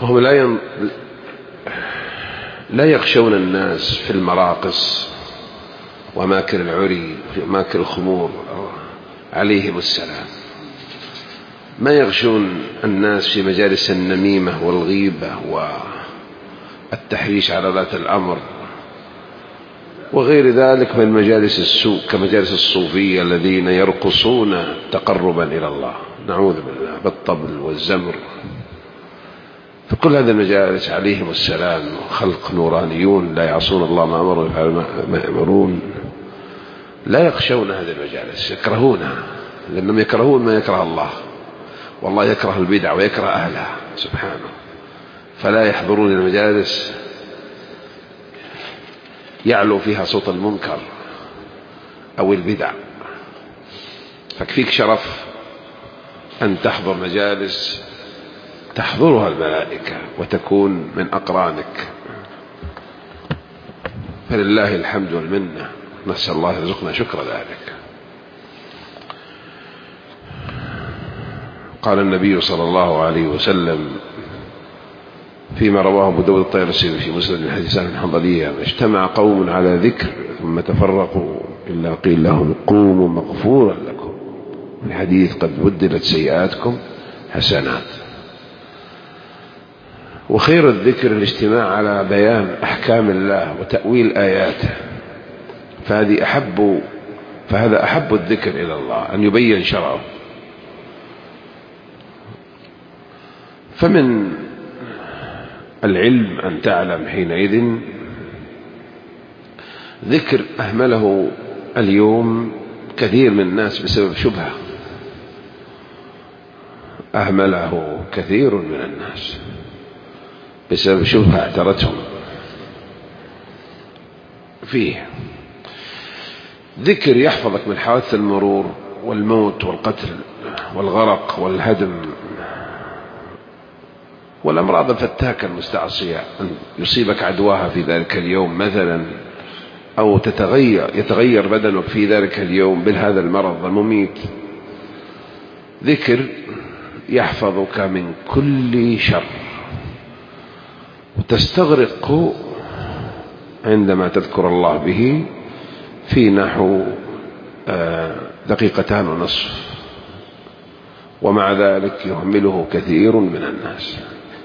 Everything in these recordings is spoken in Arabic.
وهم لا يخشون الناس في المراقص وأماكن العري في أماكن الخمور عليهم السلام، ما يخشون الناس في مجالس النميمة والغيبة والتحريش على ذات الأمر وغير ذلك من مجالس السوء كمجالس الصوفية الذين يرقصون تقربا إلى الله، نعوذ بالله، بالطبل والزمر. فكل هذه المجالس عليهم السلام خلق نورانيون لا يعصون الله ما أمروا ويفعلون ما يأمرون، لا يخشون هذه المجالس، يكرهونها لأنهم يكرهون ما يكره الله، والله يكره البدع ويكره أهلها سبحانه، فلا يحضرون المجالس يعلو فيها صوت المنكر أو البدع. فكفيك شرف أن تحضر مجالس تحضرها الملائكة وتكون من أقرانك، فلله الحمد والمنة، نسأل الله يرزقنا شكر ذلك. قال النبي صلى الله عليه وسلم فيما رواه أبو داود الطيالسي في مسند من حديث سهل بن حنظلية: اجتمع قوم على ذكر ثم تفرقوا إلا قيل لهم قوموا مغفورا لكم، الحديث قد بدلت سيئاتكم حسنات. وخير الذكر الاجتماع على بيان أحكام الله وتأويل آياته، فهذا أحب الذكر إلى الله، أن يبين شرعه. فمن العلم أن تعلم حينئذ ذكر أهمله اليوم كثير من الناس بسبب شبهة، أهمله كثير من الناس بسبب شبهة اعترتهم فيه. ذكر يحفظك من حوادث المرور والموت والقتل والغرق والهدم والأمراض الفتاكة المستعصية، أن يصيبك عدواها في ذلك اليوم مثلا، أو يتغير بدنك في ذلك اليوم بهذا المرض المميت. ذكر يحفظك من كل شر، وتستغرق عندما تذكر الله به في نحو 2.5 دقيقة، ومع ذلك يهمله كثير من الناس.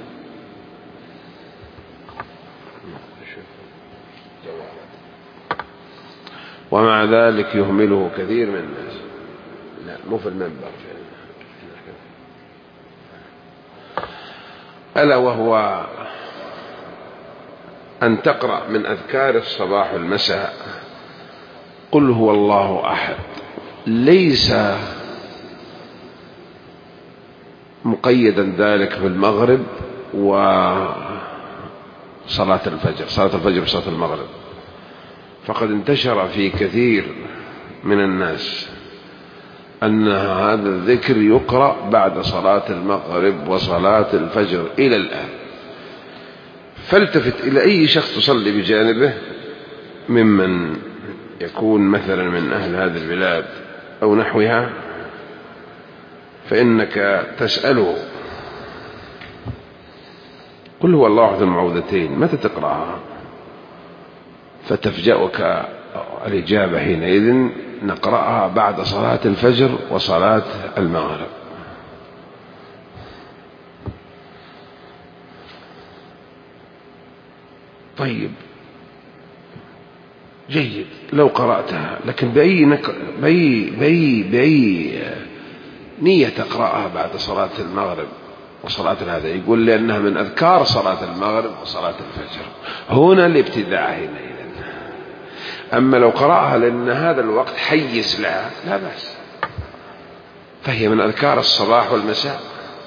ومع ذلك يهمله كثير من الناس. لا مو في المنبر، ألا وهو أن تقرأ من أذكار الصباح والمساء قل هو الله أحد، ليس مقيدا ذلك بالمغرب وصلاة الفجر، صلاة الفجر وصلاة المغرب، فقد انتشر في كثير من الناس أن هذا الذكر يقرأ بعد صلاة المغرب وصلاة الفجر إلى الآن. فالتفت إلى أي شخص تصلي بجانبه ممن يكون مثلا من أهل هذه البلاد أو نحوها، فإنك تسأله قل هو الله أحد المعوذتين متى تقرأها؟ فتفجأك الإجابة حينئذ: نقرأها بعد صلاة الفجر وصلاة المغرب. طيب جيد لو قرأتها، لكن بأي نية تقرأها بعد صلاة المغرب وصلاة هذا؟ يقول لأنها من أذكار صلاة المغرب وصلاة الفجر، هنا الابتداع حينئذ. أما لو قرأها لأن هذا الوقت حيز لها لا بأس، فهي من أذكار الصباح والمساء،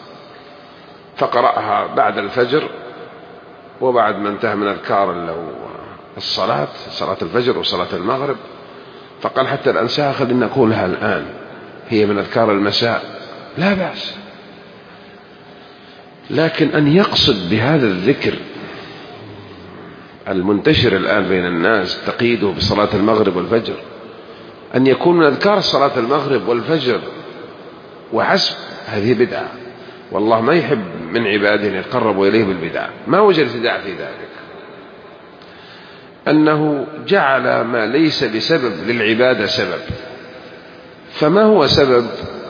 فقرأها بعد الفجر وبعد ما انتهى من أذكار الصلاة، صلاة الفجر وصلاة المغرب، فقال حتى الأنساء خلينا نقولها الآن، هي من أذكار المساء لا بأس. لكن أن يقصد بهذا الذكر المنتشر الآن بين الناس تقييده بصلاة المغرب والفجر، أن يكون من أذكار صلاة المغرب والفجر وحسب، هذه بدعة، والله ما يحب من عباده يتقربوا إليه بالبدع. ما وجه الابتداع في ذلك؟ أنه جعل ما ليس بسبب للعبادة سبب. فما هو سبب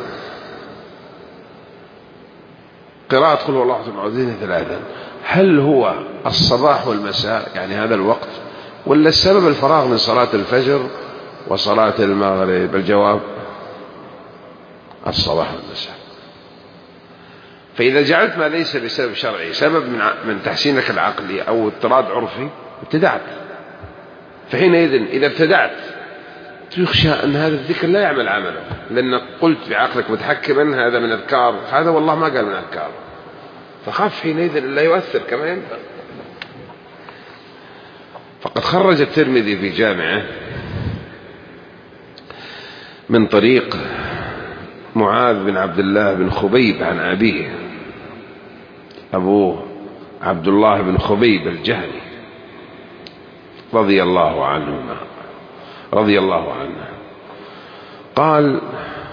قراءة قل هو الله أحد المعوذين ثلاثا؟ هل هو الصباح والمساء يعني هذا الوقت، ولا السبب الفراغ من صلاة الفجر وصلاة المغرب؟ الجواب الصباح والمساء. فإذا جعلت ما ليس بسبب شرعي سبب من تحسينك العقلي أو اضطراد عرفي ابتدعت. فحينئذ إذا ابتدعت تخشى أن هذا الذكر لا يعمل عمله، لأنك قلت بعقلك متحكما هذا من أذكار، هذا والله ما قال من أذكار، فخاف حينئذ لا يؤثر كما ينبغي. فقد خرج الترمذي في جامعه من طريق معاذ بن عبد الله بن خبيب عن أبيه، أبوه عبد الله بن خبيب الجهني رضي الله عنه قال: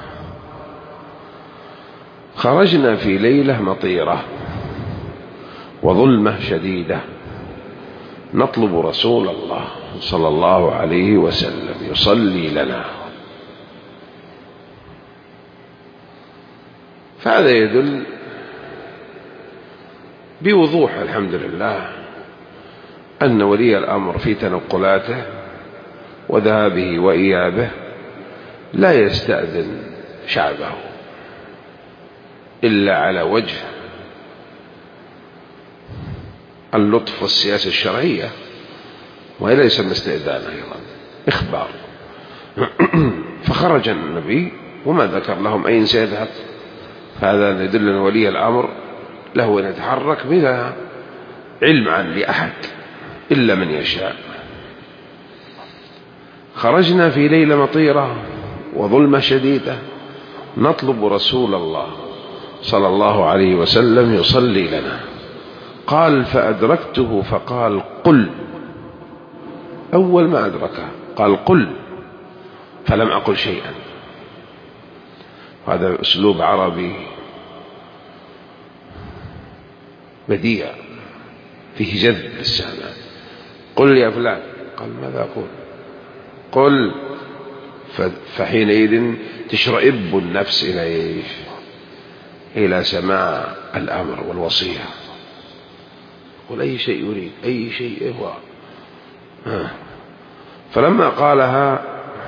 خرجنا في ليلة مطيرة وظلمة شديدة نطلب رسول الله صلى الله عليه وسلم يصلي لنا. فهذا يدل بوضوح الحمد لله أن ولي الأمر في تنقلاته وذهابه وإيابه لا يستأذن شعبه إلا على وجه اللطف والسياسة الشرعية، وإلا يسمى استئذان أيضا إخبار. فخرج النبي وما ذكر لهم أين سيذهب. هذا يدل أن ولي الأمر له أن يتحرك بلا علم عن لأحد إلا من يشاء. خرجنا في ليلة مطيرة وظلمة شديدة نطلب رسول الله صلى الله عليه وسلم يصلي لنا. قال: فأدركته فقال: قل. أول ما أدركه قال: قل، فلم أقل شيئا. هذا أسلوب عربي بديع فيه جذب السامع. قل يا فلان، قال: ماذا أقول؟ قل. فحينئذ تشرئب النفس إلى سماع الأمر والوصية. قل أي شيء يريد، أي شيء هو. فلما قالها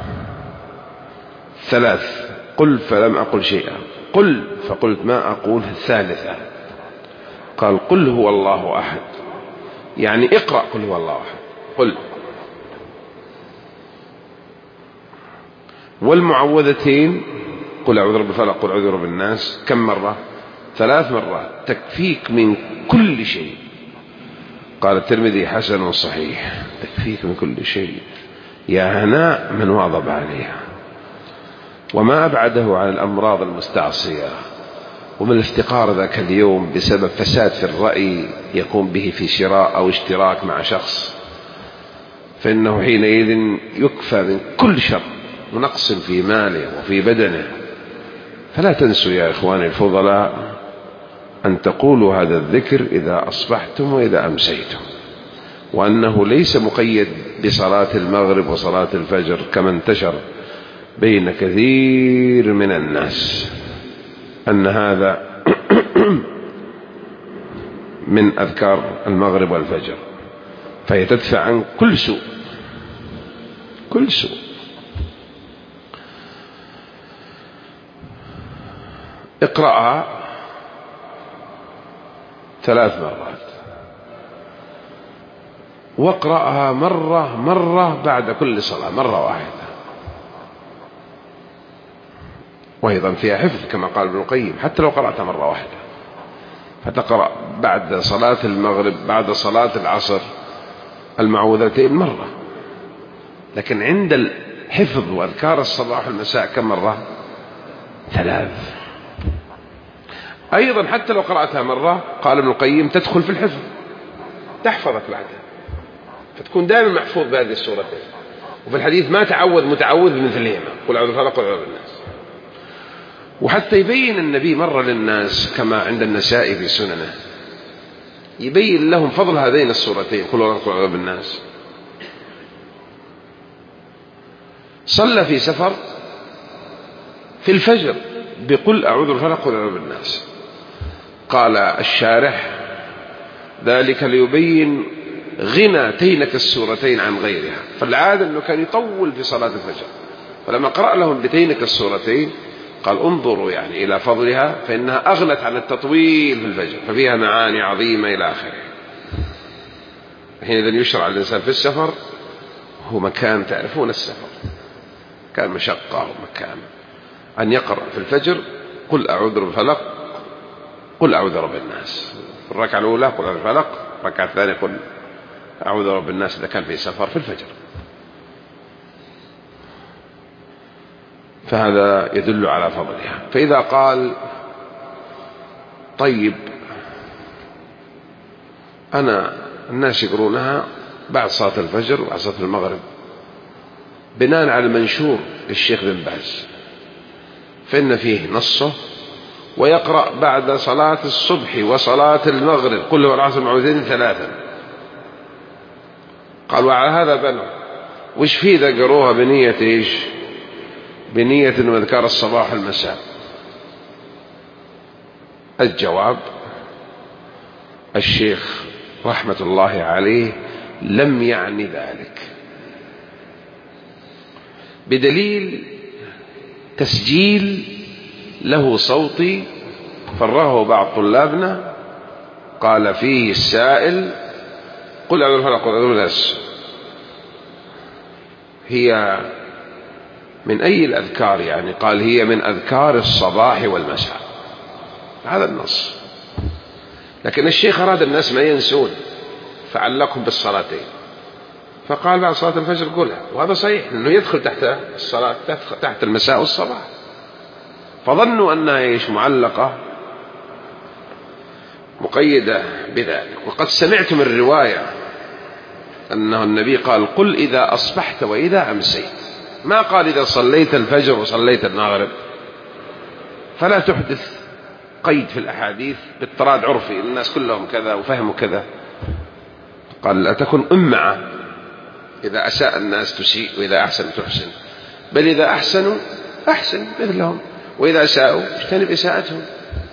ثلاث: قل فلم أقل شيئا، قل فقلت ما أقول الثالثة. قال: قل هو الله أحد، يعني اقرأ قل هو الله أحد. قل. والمعوذتين قل أعوذ برب الفلق قل أعوذ برب الناس كم مرة؟ 3 مرات، تكفيك من كل شيء. قال الترمذي: حسن صحيح. تكفيك من كل شيء، يا هناء من واظب عليها. وما أبعده عن الأمراض المستعصية ومن الافتقار ذاك اليوم بسبب فساد في الرأي يقوم به في شراء أو اشتراك مع شخص، فإنه حينئذ يكفى من كل شر ونقص في ماله وفي بدنه. فلا تنسوا يا إخواني الفضلاء أن تقولوا هذا الذكر إذا أصبحتم وإذا أمسيتم، وأنه ليس مقيد بصلاة المغرب وصلاة الفجر كما انتشر بين كثير من الناس أن هذا من أذكار المغرب والفجر، فهي تدفع عن كل سوء. كل سوء. اقرأها 3 مرات، واقرأها مرة بعد كل صلاة، مرة واحدة. وأيضا فيها حفظ كما قال ابن القيم، حتى لو قرأتها مرة واحدة. فتقرأ بعد صلاة المغرب بعد صلاة العصر المعوذتين مرة، لكن عند الحفظ وأذكار الصباح والمساء كم مرة؟ 3. أيضا حتى لو قرأتها مرة قال ابن القيم تدخل في الحفظ، تحفظك بعدها، فتكون دائما محفوظ بهذه وحتى يبين النبي مرة للناس كما عند النسائي في سننه، يبين لهم فضل هذين السورتين قل أعوذ برب الناس. صلى في سفر في الفجر بقل أعوذ بالفلق قل أعوذ بالناس. قال الشارح ذلك ليبين غنى تينك السورتين عن غيرها، فالعادة أنه كان يطول في صلاة الفجر، فلما قرأ لهم بتينك السورتين قال انظروا يعني إلى فضلها فإنها أغنت عن التطويل في الفجر، ففيها معاني عظيمة إلى آخره. حينئذ يشرع الإنسان في السفر، هو مكان تعرفون السفر كان مشقة ومكان، أن يقرأ في الفجر قل أعوذ بالفلق قل أعوذ برب الناس. الركعة الأولى قل أعوذ بالفلق، الركعة الثانية قل أعوذ برب الناس إذا كان في سفر في الفجر. فهذا يدل على فضلها. فإذا قال طيب أنا الناس يقرونها بعد صلاة الفجر وبعد صلاة المغرب بناء على المنشور للشيخ بن باز، فإن فيه نصه ويقرأ بعد صلاة الصبح وصلاة المغرب قل هو العصر معوذين 3. قال وعلى هذا بنوا. وش فيه إذا قروها بنية إيش؟ بنية أنه أذكار الصباح والمساء. الجواب الشيخ رحمة الله عليه لم يعني ذلك، بدليل تسجيل له صوتي فرغه بعض طلابنا قال فيه السائل قل أعوذ بالفلق قل أعوذ بالناس هي من أي الأذكار؟ يعني قال هي من أذكار الصباح والمساء، هذا النص. لكن الشيخ أراد الناس ما ينسون فعلقهم بالصلاتين، فقال بعد صلاة الفجر قلها، وهذا صحيح أنه يدخل تحت الصلاة تحت المساء والصباح، فظنوا أنها إيش معلقة مقيدة بذلك. وقد سمعتم الرواية أنه النبي قال قل إذا أصبحت وإذا أمسيت، ما قال إذا صليت الفجر وصليت المغرب، فلا تحدث قيد في الأحاديث باضطراد عرفي الناس كلهم كذا وفهموا كذا. قال لا تكن أمعة، إذا أساء الناس تسيء وإذا أحسن تحسن، بل إذا أحسنوا أحسن مثلهم وإذا أساءوا اجتنب إساءتهم.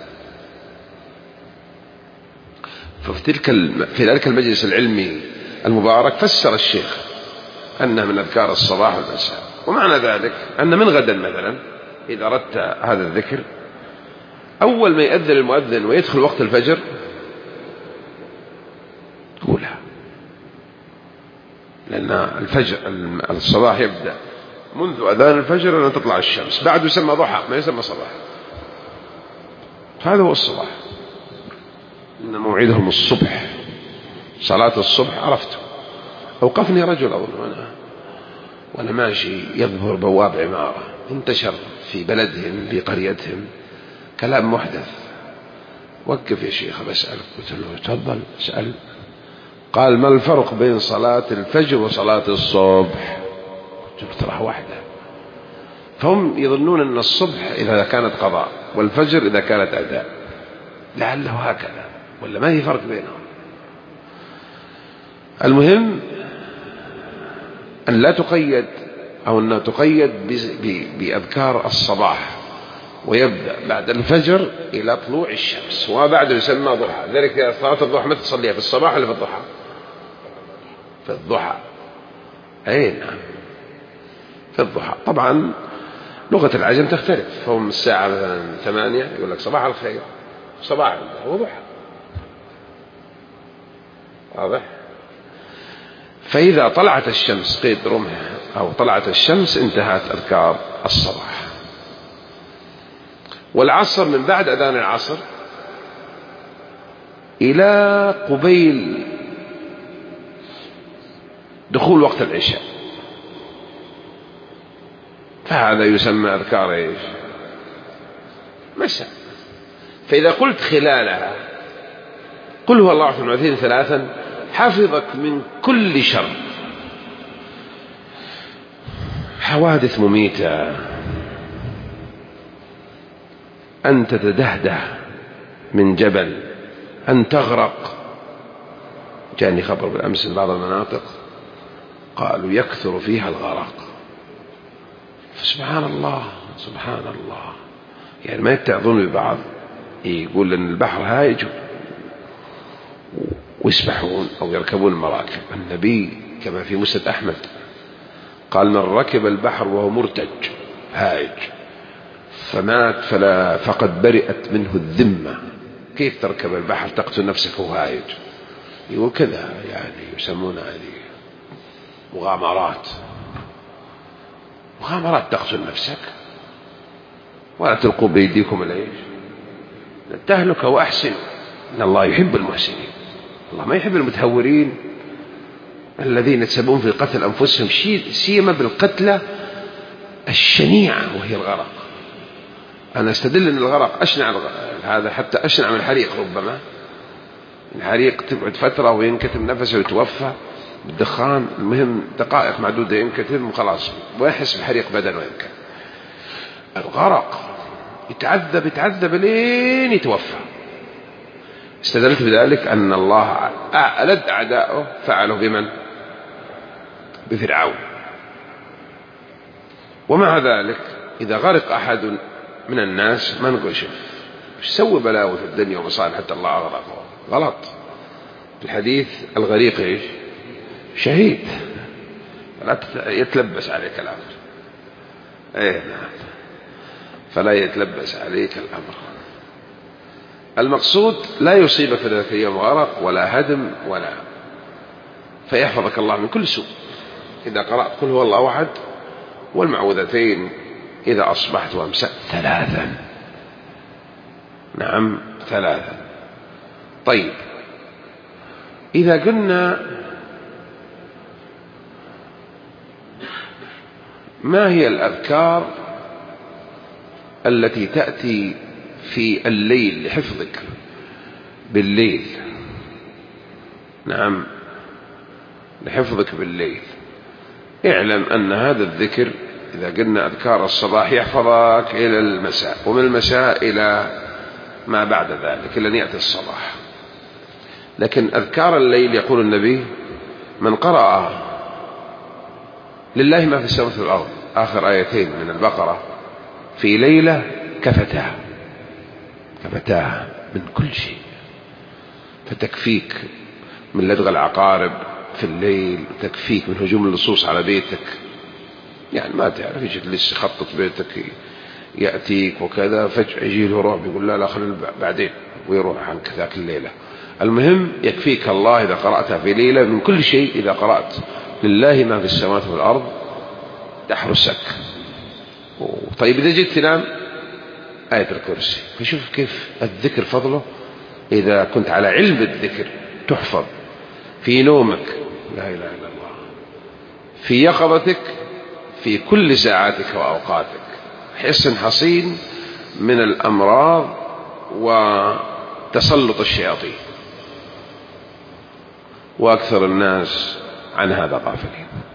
في ذلك المجلس العلمي المبارك فسر الشيخ أنها من أذكار الصباح والمساء، ومعنى ذلك أن من غدا مثلا إذا أردت هذا الذكر أول ما يأذن المؤذن ويدخل وقت الفجر تقولها، لأن الفجر الصباح يبدأ منذ أذان الفجر أن تطلع الشمس، بعد يسمى ضحى ما يسمى صباح، هذا هو الصباح. إن موعدهم الصبح، صلاة الصبح. عرفت أوقفني رجل أظن وأنا ماشي يظهر بواب عمارة، انتشر في بلدهم في قريتهم كلام محدث، وقف يا شيخ بسألك. قلت له تفضل اسأل. قال ما الفرق بين صلاة الفجر وصلاة الصبح؟ قلت له ترى واحدة. فهم يظنون أن الصبح إذا كانت قضاء والفجر إذا كانت أداء، لعله هكذا ولا ما هي فرق بينهم. المهم أن لا تقيد أو أنها تقيد بأذكار الصباح، ويبدأ بعد الفجر إلى طلوع الشمس، وما بعده يسمى ضحى. ذلك صلاة الضحى متى تصليها؟ في الصباح ولا في الضحى؟ في الضحى. أي نعم في الضحى. طبعا لغة العجم تختلف، فهم الساعة مثلا 8 يقول لك صباح الخير، صباح هو ضحى، واضح؟ فإذا طلعت الشمس قيد رمح أو طلعت الشمس انتهت أذكار الصباح. والعصر من بعد أذان العصر إلى قبيل دخول وقت العشاء، فهذا يسمى أذكار إيش؟ مساء. فإذا قلت خلالها قل هو الله أحد المعوذين 3 حفظك من كل شر، حوادث مميتة، أن تتدهده من جبل، أن تغرق. جاني خبر بالأمس من بعض المناطق قالوا يكثر فيها الغرق. فسبحان الله سبحان الله، يعني ما يتعظون ببعض، يقول أن البحر هايج ويسبحون أو يركبون المراكب. النبي كما في مسند أحمد قال: من ركب البحر وهو مرتج هايج فمات فقد برئت منه الذمة. كيف تركب البحر تقتل نفسك وهو هايج؟ يقول كذا، يعني يسمون هذه مغامرات تقتل نفسك. ولا تلقوا بأيديكم العيش تهلك وأحسنوا إن الله يحب المحسنين. الله ما يحب المتهورين الذين يتسببون في قتل أنفسهم، سيما بالقتلة الشنيعة وهي الغرق. أنا أستدل أن الغرق أشنع، هذا حتى أشنع من الحريق. ربما الحريق تبعد فترة وينكتم نفسه ويتوفى بالدخان، المهم دقائق معدودة ينكتم وخلاص ويحس بحريق بدن وينكتم. الغرق يتعذب لين يتوفى. استدلت بذلك أن الله ألد أعداؤه فعله بمن؟ بفرعون. ومع ذلك إذا غرق أحد من الناس ما نقول شوف ايش سوى بلاوي في الدنيا ومصائب حتى الله أغرقه. غلط. في الحديث الغريق ايش؟ شهيد. لا يتلبس عليك الأمر. نعم، فلا يتلبس عليك الأمر. المقصود لا يصيبك في ذلك اليوم غرق ولا هدم ولا، فيحفظك الله من كل سوء. إذا قرأت قل هو الله أحد والمعوذتين إذا أصبحت وأمسأت 3. نعم 3. طيب، إذا قلنا ما هي الأذكار التي تأتي في الليل لحفظك بالليل؟ نعم، لحفظك بالليل. اعلم أن هذا الذكر إذا قلنا أذكار الصباح يحفظك إلى المساء، ومن المساء إلى ما بعد ذلك إلى أن يأتي الصباح. لكن أذكار الليل يقول النبي: من قرأ لله ما في السماوات والأرض آخر آيتين من البقرة في ليلة كفتاها من كل شيء، فتكفيك من لدغ العقارب في الليل، تكفيك من هجوم اللصوص على بيتك. يعني ما تعرف يجي لسه يخطط بيتك يأتيك وكذا، فجأة يجي له رعب يقول لا خلي بعدين ويروح عنك ذاك الليلة. المهم يكفيك الله إذا قرأتها في ليلة من كل شيء. إذا قرأت لله ما في السماوات والأرض تحرسك. طيب إذا جيت تنام آية الكرسي. فشوف كيف الذكر فضله. إذا كنت على علم بالذكر تحفظ في نومك، لا إله إلا الله، في يقظتك، في كل ساعاتك وأوقاتك، حصن حصين من الأمراض وتسلط الشياطين. وأكثر الناس عن هذا غافلين.